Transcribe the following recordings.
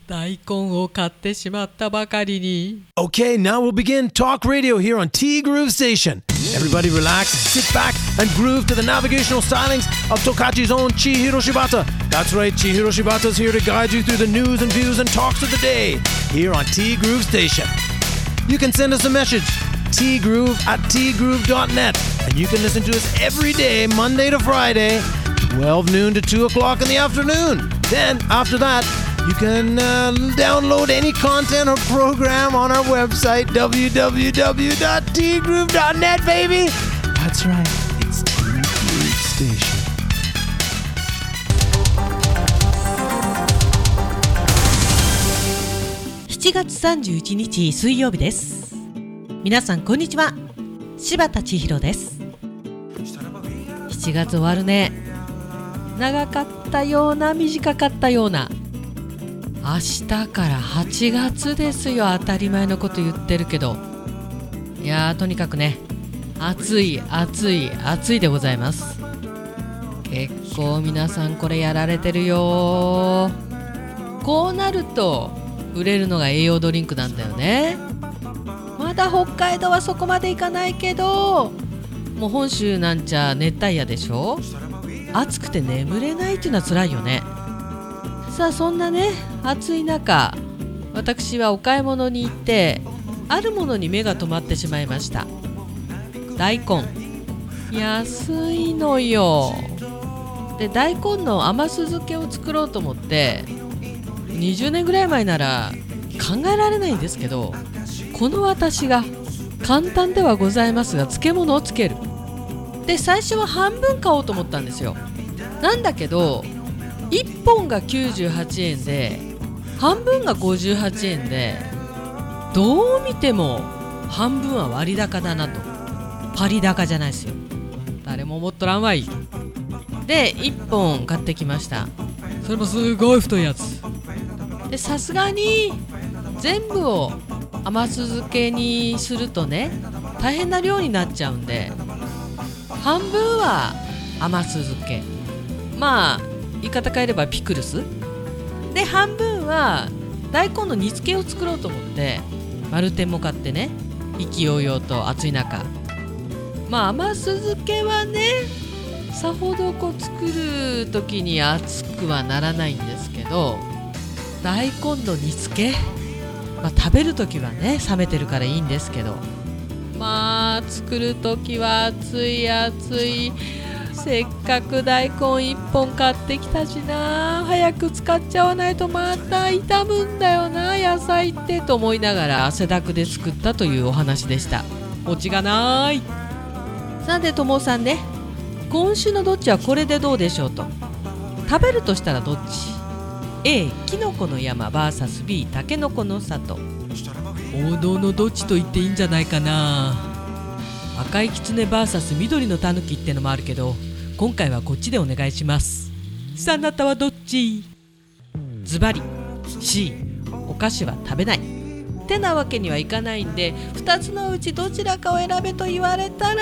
大根を買ってしまったばかりに。 Okay, now we'll begin Talk Radio here on T Groove Station. Everybody relax, sit back, and groove to the navigational stylings of Tokachi's own Chihiro Shibata. That's right, Chihiro Shibata's here to guide you through the news and views and talks of the day here on T Groove Station. You can send us a message, tgroove@tgroove.net, and you can listen to us every day, Monday to Friday, 12 noon to 2 o'clock in the afternoon. Then, after that, you can download any content or program on our website, www.tgroove.net, baby! That's right, it's T Groove Station. 7月31日水曜日です。皆さんこんにちは、柴田千尋です。7月終わるね。長かったような短かったような。明日から8月ですよ。当たり前のこと言ってるけど、いやとにかくね、暑いでございます。結構皆さんこれやられてるよ。こうなると売れるのが栄養ドリンクなんだよね。まだ北海道はそこまでいかないけど、もう本州なんちゃ熱帯夜でしょ。暑くて眠れないっていうのは辛いよね。さあそんなね暑い中、私はお買い物に行ってあるものに目が留まってしまいました。大根安いのよ。で大根の甘酢漬けを作ろうと思って20年ぐらい前なら考えられないんですけど、この私が簡単ではございますが漬物をつける。で最初は半分買おうと思ったんですよ。なんだけど1本が98円で半分が58円で、どう見ても半分は割高だなと。パリ高じゃないですよ。誰も思っとらんわい。で1本買ってきました。それもすごい太いやつで、さすがに全部を甘酢漬けにするとね大変な量になっちゃうんで、半分は甘酢漬け、まあ言い方変えればピクルスで、半分は大根の煮付けを作ろうと思って丸天も買ってね、意気揚々と暑い中、まあ甘酢漬けはねさほど作る時に熱くはならないんですけど、大根の煮付け、食べる時はね冷めてるからいいんですけど、まあ作る時は暑い。せっかく大根1本買ってきたしな、早く使っちゃわないとまた傷むんだよな野菜ってと思いながら汗だくで作ったというお話でした。オチがない。さてともさんね、今週のどっちはこれでどうでしょうと。食べるとしたらどっち？ A きのこの山 vs B たけのこの里。王道のどっちと言っていいんじゃないかな。赤いきつね vs 緑のたぬきってのもあるけど、今回はこっちでお願いします。さああなたはどっち？ズバリ C お菓子は食べないってなわけにはいかないんで、2つのうちどちらかを選べと言われたら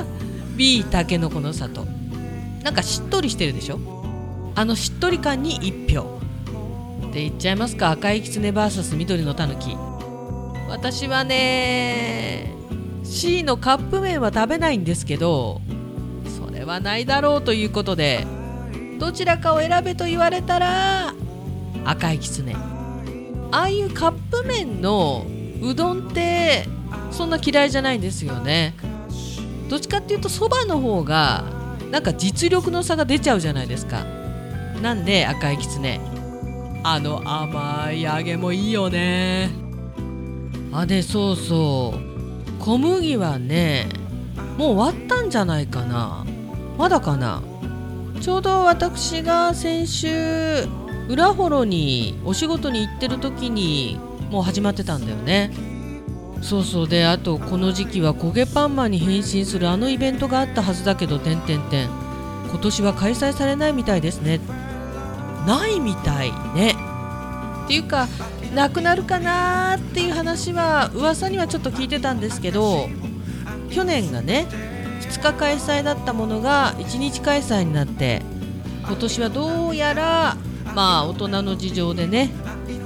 B たけのこの里。なんかしっとりしてるでしょ。あのしっとり感に1票って言っちゃいますか。赤いきつね vs 緑のたぬき。私はね C のカップ麺は食べないんですけど、それはないだろうということで、どちらかを選べと言われたら赤いきつね。ああいうカップ麺のうどんってそんな嫌いじゃないんですよね。どっちかっていうとそばの方がなんか実力の差が出ちゃうじゃないですか。なんで赤いきつね。あの甘い揚げもいいよね。でそうそう小麦はねもう終わったんじゃないかな。まだかな。ちょうど私が先週浦幌にお仕事に行ってる時にもう始まってたんだよね。そうそう。であとこの時期は焦げパンマンに変身するあのイベントがあったはずだけど今年は開催されないみたいですね。ないみたいね。っていうかなくなるかなっていう話は噂にはちょっと聞いてたんですけど、去年がね2日開催だったものが1日開催になって、今年はどうやら大人の事情でね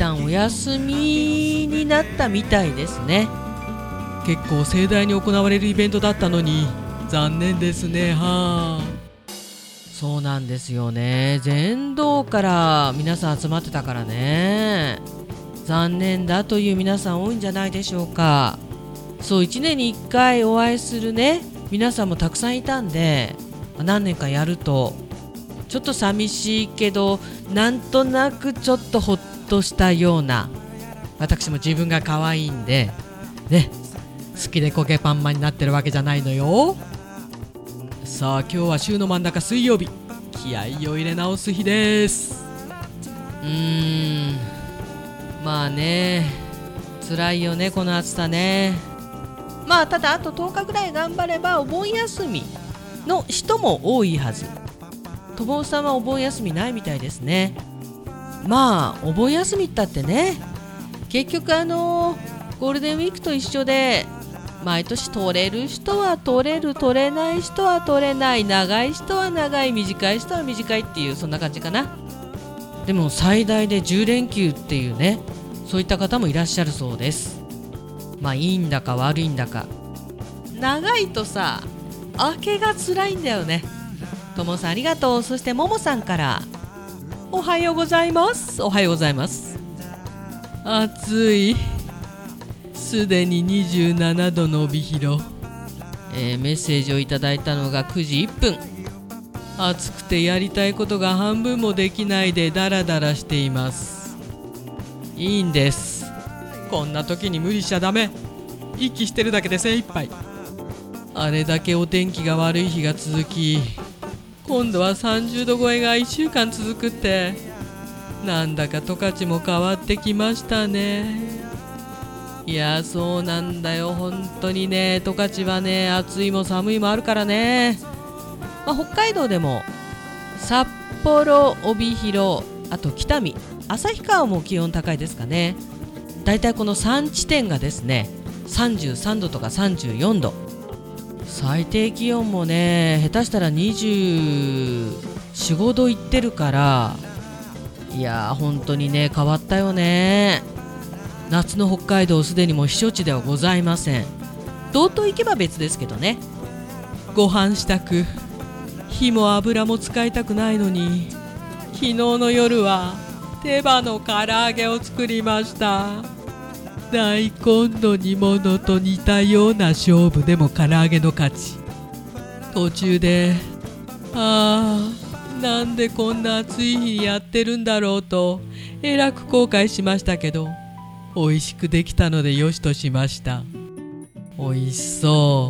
旦お休みになったみたいですね。結構盛大に行われるイベントだったのに残念ですね。はあ、そうなんですよね。全道から皆さん集まってたからね、残念だという皆さん多いんじゃないでしょうか。そう、1年に1回お会いするね皆さんもたくさんいたんで、何年かやるとちょっと寂しいけどなんとなくちょっとほっとしたような、私も自分が可愛いんでね、好きでコケパンマンになってるわけじゃないのよ。さあ今日は週の真ん中水曜日、気合を入れ直す日です。まあね、辛いよねこの暑さね。まあただあと10日ぐらい頑張ればお盆休みの人も多いはず。とぼうさんはお盆休みないみたいですね。まあお盆休みったってね、結局ゴールデンウィークと一緒で毎年取れる人は取れる、取れない人は取れない、長い人は長い、短い人は短いっていう、そんな感じかな。でも最大で10連休っていうね、そういった方もいらっしゃるそうです。まあいいんだか悪いんだか、長いとさ明けが辛いんだよね。ともさんありがとう。そしてももさんからおはようございます。おはようございます。暑い、すでに27度の帯広、メッセージをいただいたのが9時1分。暑くてやりたいことが半分もできないでダラダラしています。いいんです、こんな時に無理しちゃダメ。息してるだけで精一杯。あれだけお天気が悪い日が続き、今度は30度超えが1週間続くって、なんだか十勝も変わってきましたね。いやそうなんだよ、本当にね、十勝はね暑いも寒いもあるからね。北海道でも札幌、帯広、あと北見、旭川も気温高いですかね。だいたいこの3地点がですね33度とか34度、最低気温もね下手したら24、5度いってるから、いやー本当にね変わったよね。夏の北海道すでにもう避暑地ではございません。道東行けば別ですけどね。ご飯したく、火も油も使いたくないのに、昨日の夜は手羽の唐揚げを作りました。大根の煮物と似たような勝負でも唐揚げの勝ち。途中でなんでこんな暑い日にやってるんだろうとえらく後悔しましたけど、美味しくできたのでよしとしました。美味しそう。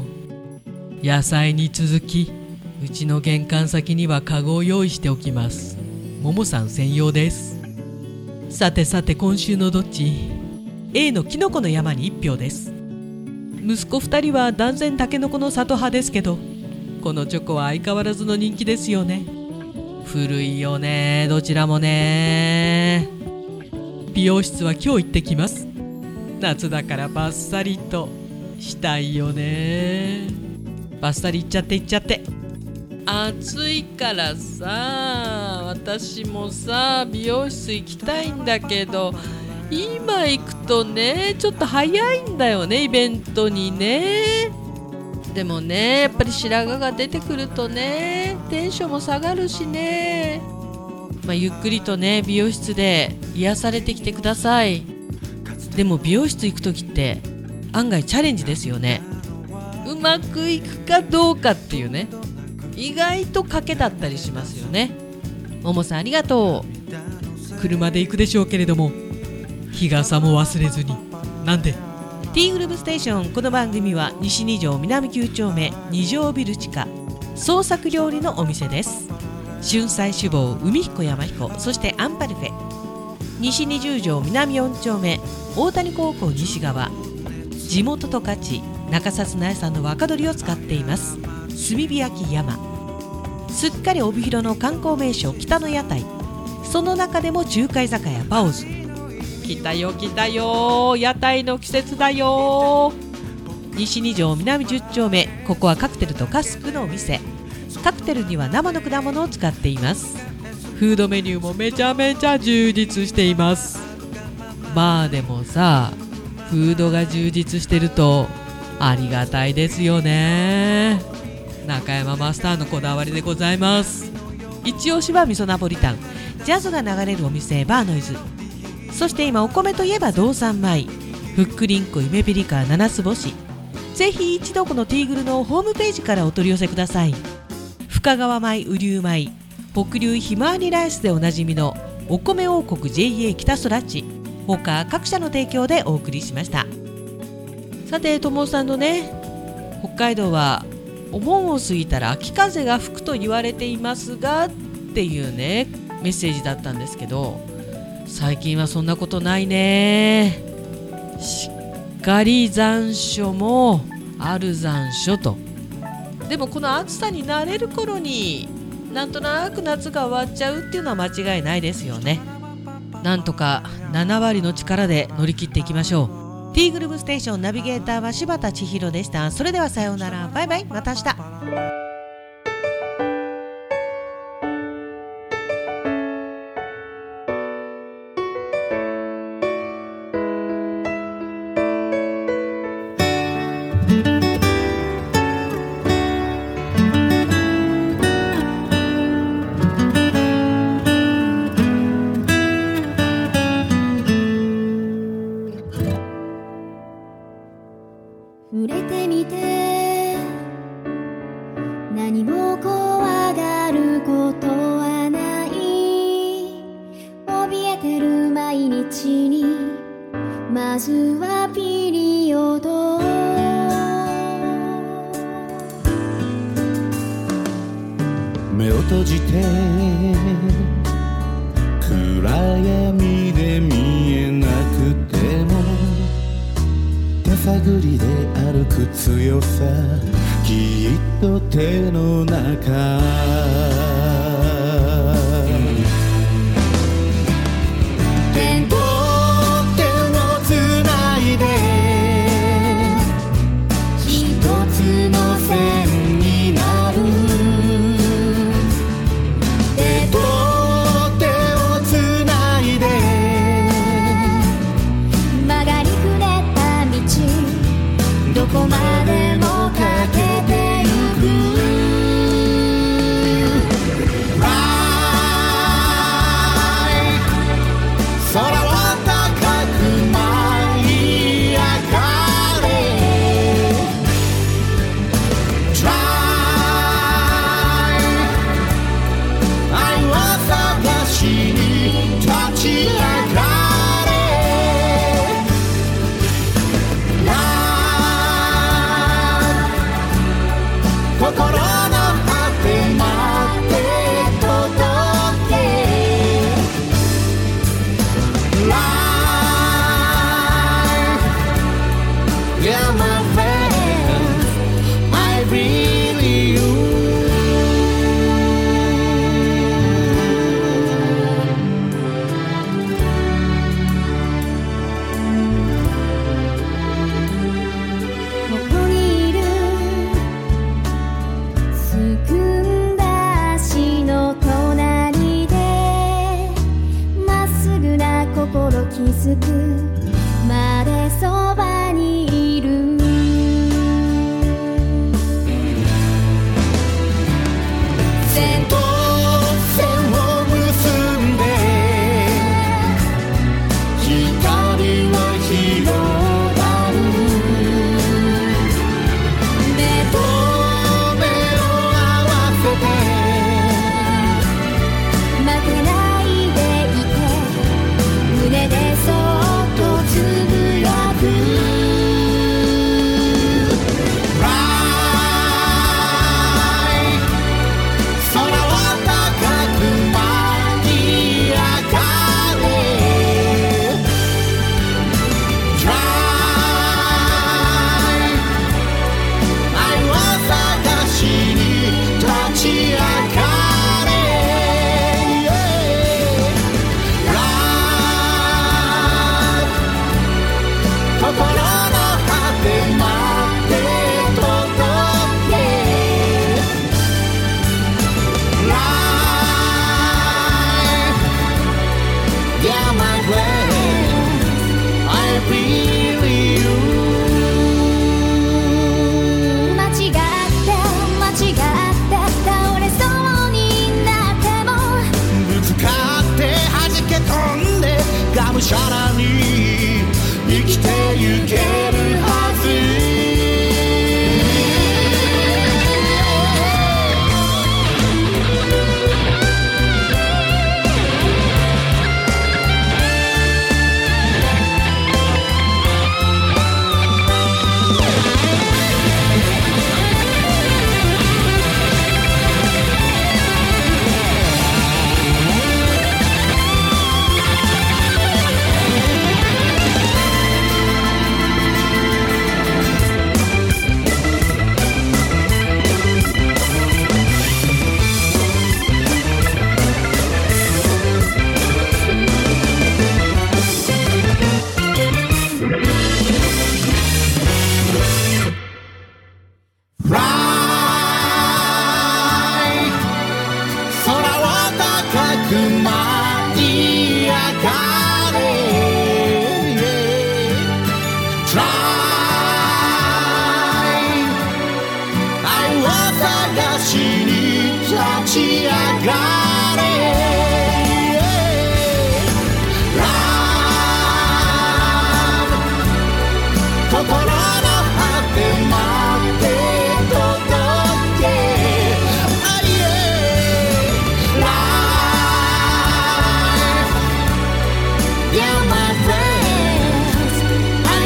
野菜に続きうちの玄関先にはカゴを用意しておきます。ももさん専用です。さてさて今週のどっち、 A のキノコの山に1票です。息子2人は断然タケノコの里派ですけど、このチョコは相変わらずの人気ですよね。古いよねどちらもね。美容室は今日行ってきます。夏だからバッサリとしたいよね。バッサリいっちゃっていっちゃって。暑いからさ、私もさ美容室行きたいんだけど、今行くとねちょっと早いんだよね、イベントにね。でもねやっぱり白髪が出てくるとねテンションも下がるしね、ゆっくりとね美容室で癒されてきてください。でも美容室行くときって案外チャレンジですよね。うまくいくかどうかっていうね、意外と賭けだったりしますよね。ももさんありがとう。車で行くでしょうけれども日傘も忘れずに。なんでTグループステーション、この番組は西2条南9丁目2条ビル地下創作料理のお店です。春菜志望、海彦山彦、そしてアンパルフェ。西20条南4丁目大谷高校西側、地元十勝中札苗さんの若鶏を使っています。炭火焼き山、すっかり帯広の観光名所北の屋台、その中でも中華居酒屋パオズ。来たよ来たよ、屋台の季節だよ。西2条南10丁目、ここはカクテルとカスクのお店。カクテルには生の果物を使っています。フードメニューもめちゃめちゃ充実しています。 バーでもさ、フードが充実してるとありがたいですよね。中山マスターのこだわりでございます。一押しは味噌ナポリタン、ジャズが流れるお店バーノイズ。そして今お米といえば道産米、ふっくりんこゆめぴりか七つ星。ぜひ一度このティーグルのホームページからお取り寄せください。深川米、雨竜米、北流ひまわりライスでおなじみのお米王国 JA 北そらち他各社の提供でお送りしました。さて友さんのね、北海道はお盆を過ぎたら秋風が吹くと言われていますがっていうねメッセージだったんですけど、最近はそんなことないね。しっかり残暑もある残暑と。でもこの暑さに慣れる頃になんとなく夏が終わっちゃうっていうのは間違いないですよね。なんとか7割の力で乗り切っていきましょう。 T グルーヴステーションナビゲーターは柴田千尋でした。それではさようなら、バイバイ、また明日。 触れてみて何も怖がることはない。怯えてる毎日にまずはピリオド。 目を閉じて暗闇で見えなくても手探りで歩く強さ、きっと手の中。手と手をつないで一つの線になる。手と手をつないで曲がりくねった道、どこまでも駆けてゆく。 空は高く舞い上がれ Try 愛を探しに立ち上がれ Love 心の果てまで届けYeah, my friends, I really you. ここにいるすくんだ足の隣でまっすぐな心気づくまでそばにいる。 線と線を結んで光は広がる。目と目を合わせて負けないでいて胸でそっとつぶやく。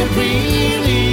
really